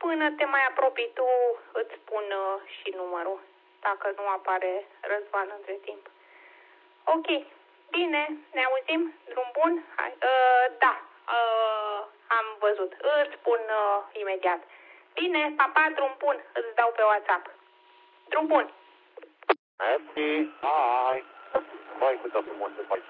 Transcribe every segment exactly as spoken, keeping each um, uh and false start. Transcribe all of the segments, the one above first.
până te mai apropii tu îți spun uh, și numărul, dacă nu apare Răzvan între timp. Ok, bine, ne auzim? Drum bun? Hai. Uh, da, uh, am văzut, îți spun uh, imediat. Bine, papa, drum bun, îți dau pe WhatsApp. Drum bun. Mersi, hai. Hai câtă frumos de faci.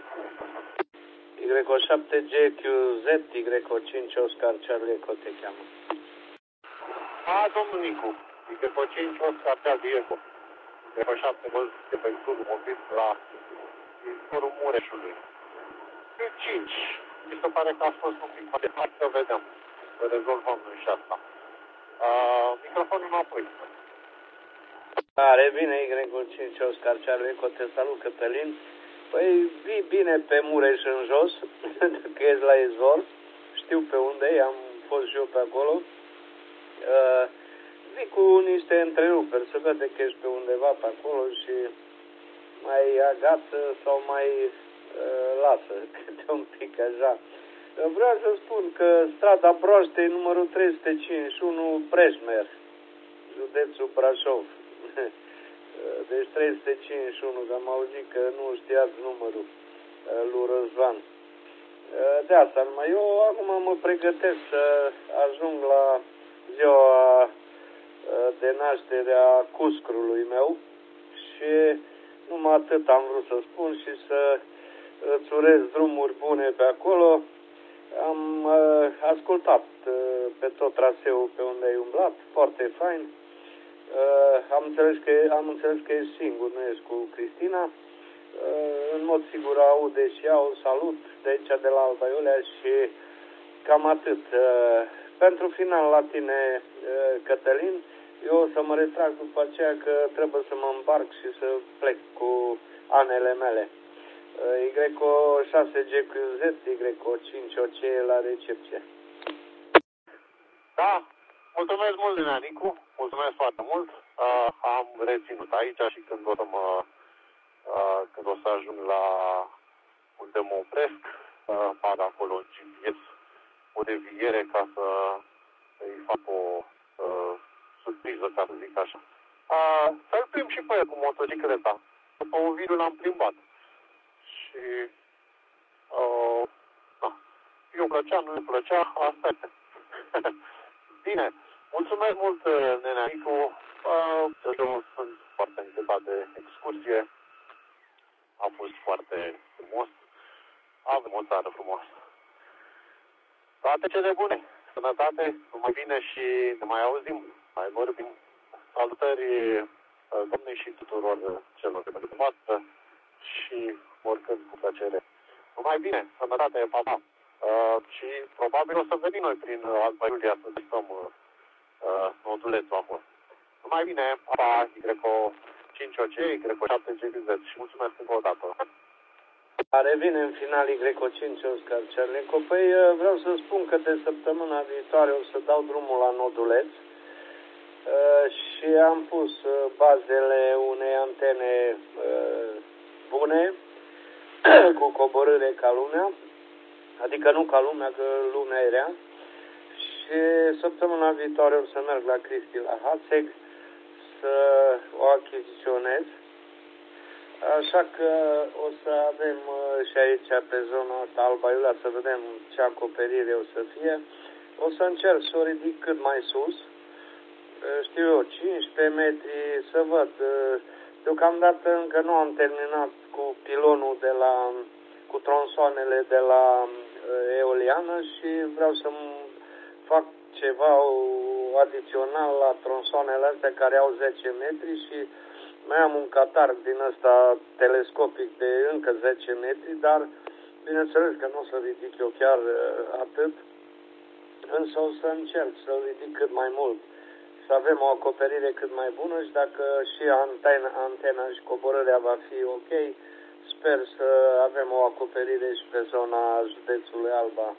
Y șapte G Q Z, Y cinci Oscar Charlie Eco te cheamă. A, domnul Nicu, Y cinci Oscar Charlie Eco. Y șapte văz de pe sudul mobil la izvorul Mureșului. Y cinci, mi se pare că a fost un pic mai departe, să vedem. Să rezolvăm noi și asta. Uh, microfonul înapoi. Are bine, Y cinci Oscar Charlie Eco, te salut, Cătălin. Păi vii bine pe Mureș în jos, că ești la izvor, știu pe unde e, am fost și eu pe acolo. Uh, vii cu niște întreruperi, se vede că ești pe undeva pe acolo și mai agață sau mai uh, lasă câte un pic așa. Uh, vreau să spun că strada Broaștei, numărul trei sute cincizeci și unu, Preșmer, județul Brașov. Deci trei sute cincizeci și unu, că am auzit că nu știați numărul lui Răzvan. De asta numai. Eu acum mă pregătesc să ajung la ziua de naștere a cuscrului meu și numai atât am vrut să spun și să îți urez drumuri bune pe acolo. Am ascultat pe tot traseul pe unde ai umblat, foarte fain. Uh, am, înțeles că, am înțeles că ești singur, nu ești cu Cristina. Uh, în mod sigur aude și ea, o salut de aici de la Alba Iulia și cam atât. Uh, pentru final la tine, uh, Cătălin, eu o să mă retrag după aceea că trebuie să mă îmbarc și să plec cu anele mele. Uh, Y șase G Q Z, Y cinci O C la recepție. Da, mulțumesc mult, Neanicu, mulțumesc foarte mult. Uh, am reținut aici și când o să mă, uh, când o să ajung la unde mă opresc, uh, bag acolo în G P S o deviere ca să îi fac o uh, surpriză, ca să zic așa. Uh, să-l plimb și pe el cu motocicleta. După un video l-am plimbat. Și uh, da, eu plăcea, nu îmi plăcea, asta este. Bine, mulțumesc mult, Neneanicu. Uh, eu sunt foarte încântat de excursie. A fost foarte frumos. Avem o țară frumoasă. Toate cele bune, sănătate, numai bine și ne mai auzim, mai vorbim. Salutări domnului și tuturor celor de pe dumneavoastră și oricând cu plăcere. Numai bine, sănătate, pa, pa. Uh, și probabil o să venim noi prin Alba Iulia să testăm uh, nodulețul acolo. Numai bine, pa, Y cinci O C, Y șapte G Q Z și mulțumesc încă o dată. Revine în final Y cinci Oscar Charlie Eco. Păi vreau să spun că de săptămâna viitoare o să dau drumul la noduleț uh, și am pus bazele unei antene uh, bune cu coborâre ca lumea. Adică nu ca lumea, că lumea e rea. Și săptămâna viitoare o să merg la Cristi la Hațeg să o achiziționez. Așa că o să avem și aici pe zona asta Alba Iulia să vedem ce acoperire o să fie. O să încerc să o ridic cât mai sus. Știu eu, cincisprezece metri, să văd. Deocamdată încă nu am terminat cu pilonul de la, cu tronsoanele de la eoliană și vreau să fac ceva adițional la tronsoanele astea care au zece metri și mai am un catarg din ăsta telescopic de încă zece metri, dar bineînțeles că nu o să ridic eu chiar atât, însă o să încerc să ridic cât mai mult, să avem o acoperire cât mai bună și dacă și antena, antena și coborârea va fi ok, sper să avem o acoperire și pe zona județului Alba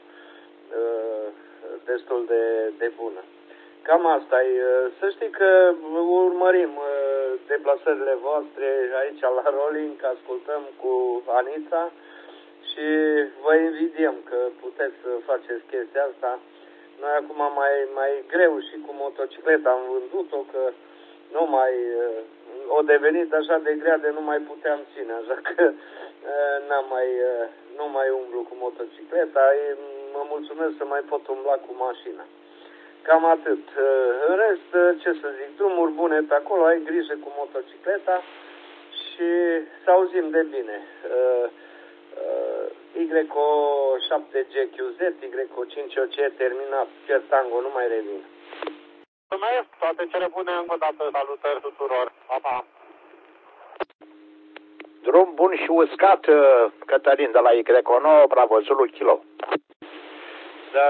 destul de, de bună. Cam asta e. Să știi că urmărim deplasările voastre aici la Rolling, ascultăm cu Anita și vă invidiem că puteți să faceți chestia asta. Noi acum mai, mai greu și cu motocicleta am vândut-o, că nu mai... O devenit așa de grea de nu mai puteam ține, așa că n-am mai, nu mai umblu cu motocicleta, mă mulțumesc să mai pot umbla cu mașina. Cam atât. În rest, ce să zic, drumuri bune pe acolo, ai grijă cu motocicleta și să auzim de bine. Y șapte G Q Z, Y cinci O C terminat, Fiat Tango, nu mai revin. Mulțumesc, toate cele bune, încă o dată salutări tuturor. Pa, pa. Drum bun și uscat, Cătălin, de la Y nouă, Bravo, Zulu, Kilo. Dar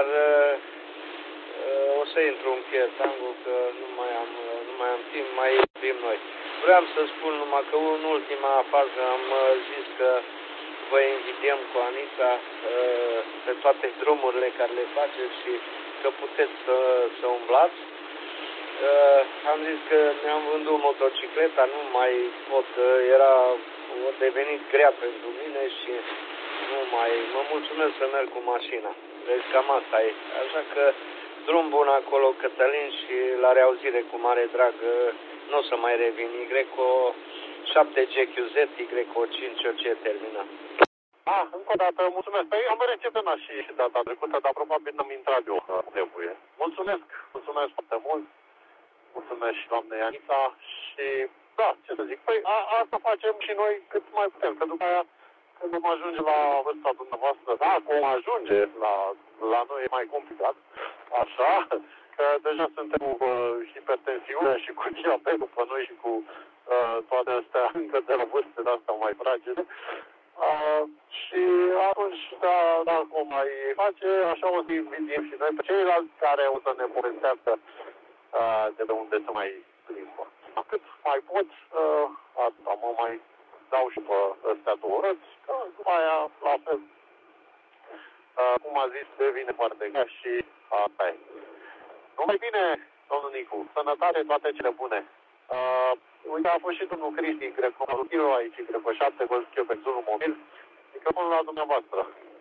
o să intru în Fiat Tango, că nu mai am, nu mai am timp, mai iubim noi. Vreau să spun numai că în ultima fază am zis că vă invităm cu Anica pe toate drumurile care le faceți și că puteți să, să umblați. Uh, am zis că mi-am vândut motocicleta, nu mai pot, era o devenit grea pentru mine și nu mai, mă mulțumesc să merg cu mașina. Deci cam asta e. Așa că drum bun acolo, Cătălin, și la reauzire cu mare drag, nu o să mai revin. Y șapte G Q Z, Y cinci O C terminat. Ah, încă o dată, mulțumesc. Păi am recepționat și, și data trecută, dar probabil n-am intrat eu că trebuie. Mulțumesc, mulțumesc foarte mult. Mulțumesc și doamnei Anita și, da, ce să zic, păi a, asta facem și noi cât mai putem, că după aia când vom ajunge la vârsta dumneavoastră, da, vom ajunge la, la noi e mai complicat, așa, că deja suntem cu uh, hipertensiune și cu diabet după noi și cu uh, toate astea încă de la vârste de astea mai fragile. Uh, și atunci, da, dacă o mai face, așa o să invităm și noi pe ceilalți care o să ne povestească uh, de pe unde să mai plimbă. Cât mai pot, uh, asta mă mai dau și pe ăstea două răți, că după aia, la fel, uh, cum a zis, devine foarte grea și asta e. Numai bine, domnul Nicu, sănătate, toate cele bune. Uh, uite, a fost și domnul Cristi, cred că un kilo aici, cred că șapte Golf Quebec Zulu mobil, microfonul la dumneavoastră.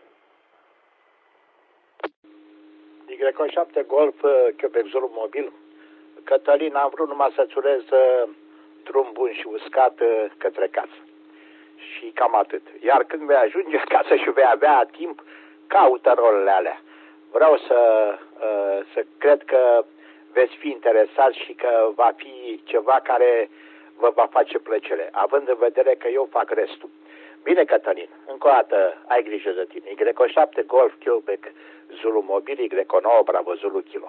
Y șapte Golf Quebec Zulu mobil. Cătălin, am vrut numai să-ți urez drum bun și uscat către casă. Și cam atât. Iar când vei ajunge acasă și vei avea timp, caută rolele alea. Vreau să, să cred că veți fi interesați și că va fi ceva care vă va face plăcere, având în vedere că eu fac restul. Bine, Cătălin, încă o dată ai grijă de tine. Y șapte Golf Quebec Zulu mobil, Y nouă Bravo Zulu Kilo.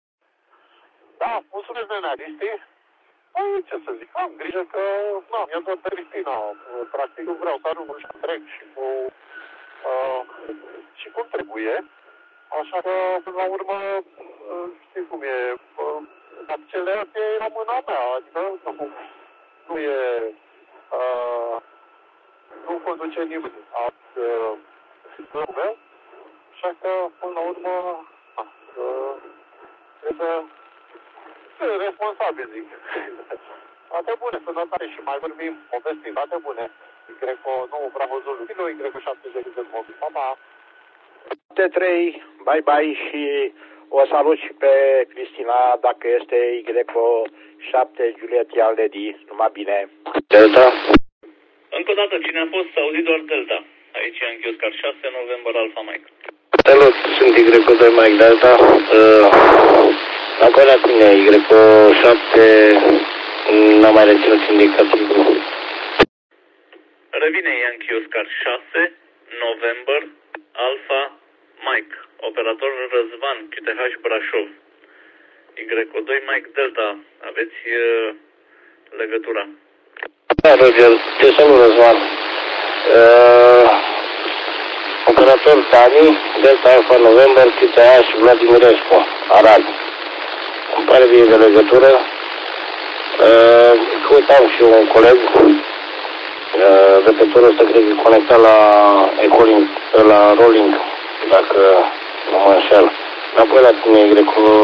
Da, mulțumesc de Cristi. Păi, ce să zic, am grijă că, nu, mi-a doar de Cristina. Practic, nu vreau să ajung și trec și cu, uh, și cum trebuie. Așa că, până la urmă, uh, știi cum e, uh, accelerația e la mâna mea, adică nu, nu e, uh, nu conduce nimeni alt uh, meu. Așa că, până la urmă, uh, trebuie să responsabil, zic. Toate bune, sănătate și mai vorbim, povestim, toate bune. Cred că nu Bravo Zulu, Kilo, cred că șapte zece de mobil. Pa, pa! T trei, bye bye și o salut și pe Cristina, dacă este Y șapte Juliet Lady, numai bine. Delta. Încă o dată, cine a fost, a auzit doar Delta. Aici e în Oscar șase, November Alpha Mike. Salut, sunt Y doi Mike Delta. Uh, acolo la tine, Y șapte, n-am mai reținut indicativul. Revine Yankee Oscar șase, November Alpha Mike. Operator Răzvan, Q T H Brașov. Y doi Mike Delta, aveți uh, legătura. Da, Roger, te salut, Răzvan. Uh, operator Dani, Delta Alpha November, Q T H Vladimirescu, Arad. Îmi pare bine de legătură. Uh, căutam și un coleg. Uh, repetorul ăsta cred că e conectat la Ecolink, la Rolling, dacă nu mă înșel. Înapoi la tine, Y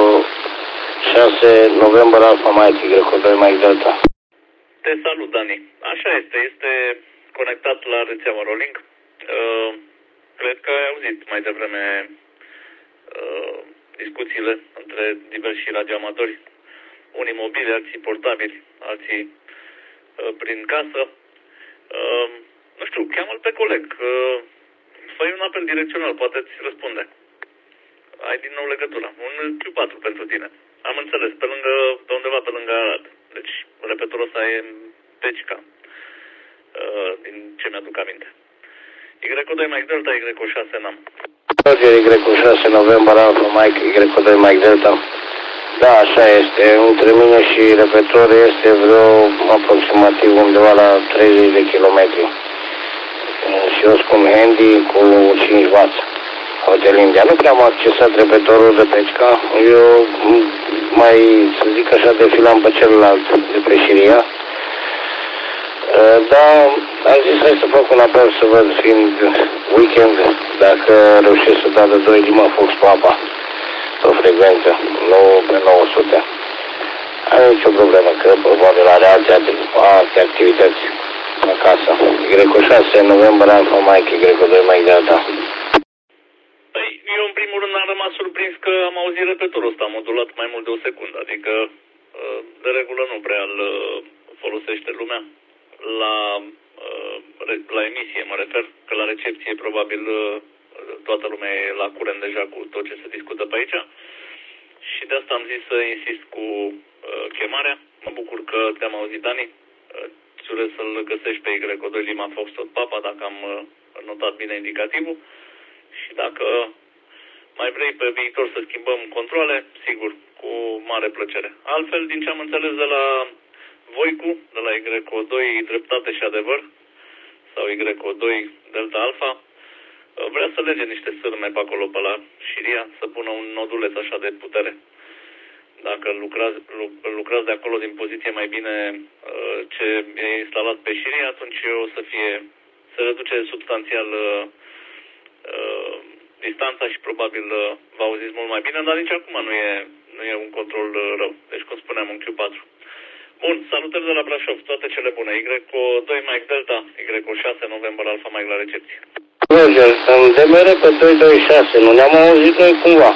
șase November Alpha Mike, Y doi Mike Delta. Te salut, Dani. Așa este, este conectat la rețeaua Rolling. Uh, cred că ai auzit mai devreme uh, discuțiile între diversi radioamatori, unii mobili, alții portabili, alții uh, prin casă. Uh, nu știu, cheamă-l pe coleg, uh, fă-i un apel direcțional, poate îți răspunde. Ai din nou legătura. Un Q patru pentru tine. Am înțeles, pe lângă, pe undeva pe lângă Arad. Deci, repetorul ăsta e în Pecica, uh, din ce mi-aduc aminte. Y doi Mike Delta, Y șase N A M. Y șase November Alpha Mike, Y doi Mike Delta. Da, așa este. Între mine și repetor este vreo aproximativ undeva la treizeci de kilometri. Și eu scum handy cu cinci watt. Hotel India. Nu prea am accesat repetorul de Pecica. Eu mai, să zic așa, defilam pe celălalt de pe Siria. Dar am zis hai să fac un apel să văd, fiind weekend, dacă reușesc să dau de doi Lima Fox Papa pe frecvență, nu pe nouă sute. Am nicio problemă, că probabil are alte, alte activități acasă. Y șase November Alpha Mike, Y doi Mike Delta. Păi, eu în primul rând am rămas surprins că am auzit repetorul ăsta modulat mai mult de o secundă, adică de regulă nu prea îl folosește lumea. La, la emisie mă refer, că la recepție probabil toată lumea e la curent deja cu tot ce se discută pe aici și de asta am zis să insist cu uh, chemarea. Mă bucur că te-am auzit, Dani. Îți urez să-l găsești pe Y doi Lima Foxtrot Papa dacă am uh, notat bine indicativul și dacă mai vrei pe viitor să schimbăm controle, sigur, cu mare plăcere. Altfel, din ce am înțeles de la Voicu, de la Y doi Dreptate și Adevăr, sau Y doi Delta Alpha, vrea să lege niște sârme pe acolo, pe la Siria, să pună un noduleț așa de putere. Dacă lucrați, lucrați de acolo din poziție mai bine ce e instalat pe Siria, atunci o să fie, se reduce substanțial uh, distanța și probabil uh, vă auziți mult mai bine, dar nici acum nu e, nu e un control uh, rău. Deci, cum spuneam, un Q patru. Bun, salutări de la Brașov, toate cele bune. Y doi Mike Delta, Y șase November Alpha Mike la recepție. Roger, în D M R pe doi doi șase, nu ne-am auzit noi cumva?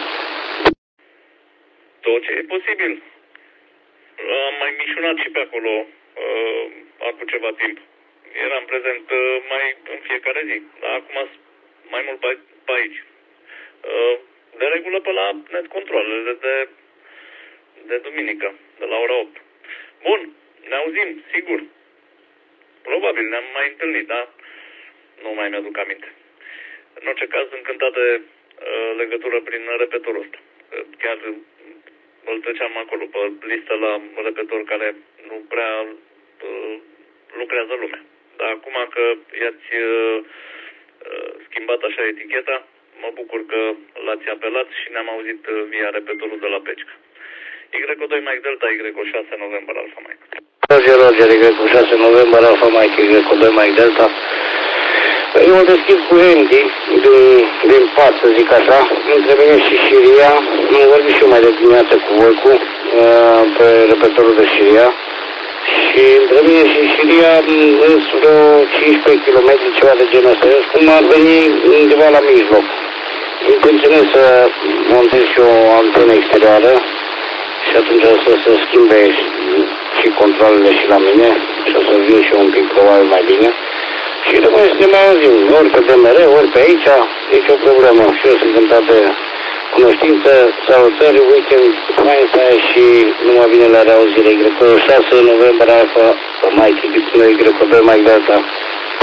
Tot ce e posibil. Am mai mișunat și pe acolo uh, acum ceva timp. Eram prezent uh, mai în fiecare zi, dar acum mai mult pe, pe aici. Uh, de regulă pe la net controlele de, de, de duminică, de la ora opt. Bun, ne auzim, sigur. Probabil ne-am mai întâlnit, dar nu mai mi-aduc aminte. În orice caz, încântat de uh, legătură prin repetorul ăsta. Uh, chiar îl treceam acolo pe listă la repetor care nu prea uh, lucrează lumea. Dar acum că i-ați uh, uh, schimbat așa eticheta, mă bucur că l-ați apelat și ne-am auzit uh, via repetorul de la Pecica. Y doi Mike Delta, Y șase November Alpha Mike. Roger, Roger, Y șase November Alpha Mike, Y doi Mike Delta. Eu o deschid cu Andy din, din pat, să zic așa, între mine și Siria. Am vorbit și eu mai de dimineață cu voi cu uh, pe repetorul de Siria. Și între mine și Siria sunt vreo cincisprezece kilometri, ceva de genul ăsta. Eu cum ar veni undeva la mijloc. Intenționez să montez și o antenă exterioară și atunci o să se schimbe și, și controlele și la mine și o să vin și eu un pic probabil mai bine. Și rămâne să ne mai auzim, ori pe D M R, ori pe aici, nici o problemă. Și eu sunt încântat de cunoștință, salutări, weekend, fain să ai și numai bine la reauzire. Y șase November Alpha Mike, Y doi Mike Delta.